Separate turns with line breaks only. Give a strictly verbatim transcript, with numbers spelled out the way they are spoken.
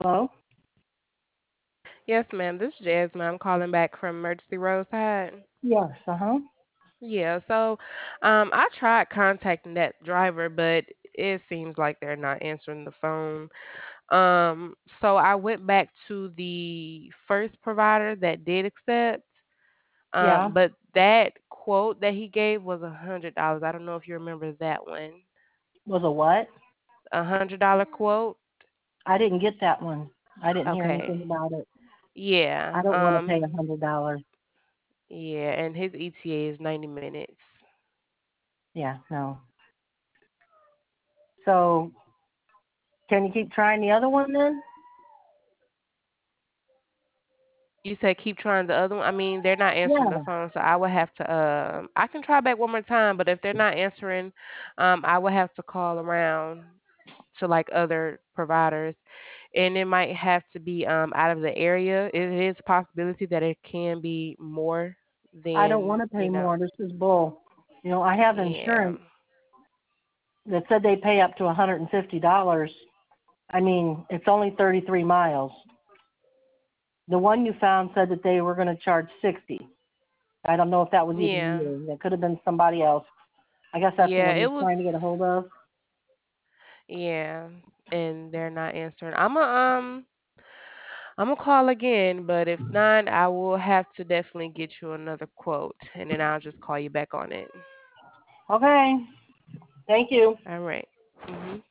Hello?
Yes, ma'am. This is Jasmine. I'm calling back from Emergency Roadside.
Yes, uh-huh.
Yeah, so um, I tried contacting that driver, but it seems like they're not answering the phone. Um, so I went back to the first provider that did accept.
Yeah.
Um, but that quote that he gave was a hundred dollars. I don't know if you remember that one.
Was a what?
A hundred dollar quote.
I didn't get that one. I didn't hear
Okay.
anything about it. I
Yeah.
don't want to pay a
Um.
hundred dollars.
Yeah, and his E T A is ninety minutes.
Yeah, no. So can you keep trying the other one then?
You said keep trying the other one. I mean, they're not answering the
Yeah.
phone, so I would have to. Um, I can try back one more time, but if they're not answering, um, I would have to call around to like other providers, and it might have to be um out of the area. It is a possibility that it can be more
I don't want
than
to pay
you know.
more. This is bull. You know, I have
Yeah,
insurance that said they pay up to one hundred fifty dollars. I mean, it's only thirty-three miles. The one you found said that they were going to charge sixty. I don't know if that was even
yeah,
you. That could have been somebody else. I guess that's the
yeah.
one
It
you're
was.
trying to get a hold of.
Yeah, and they're not answering. I'm a um. I'm gonna call again, but if not, I will have to definitely get you another quote, and then I'll just call you back on it.
Okay. Thank you.
All right. Mhm.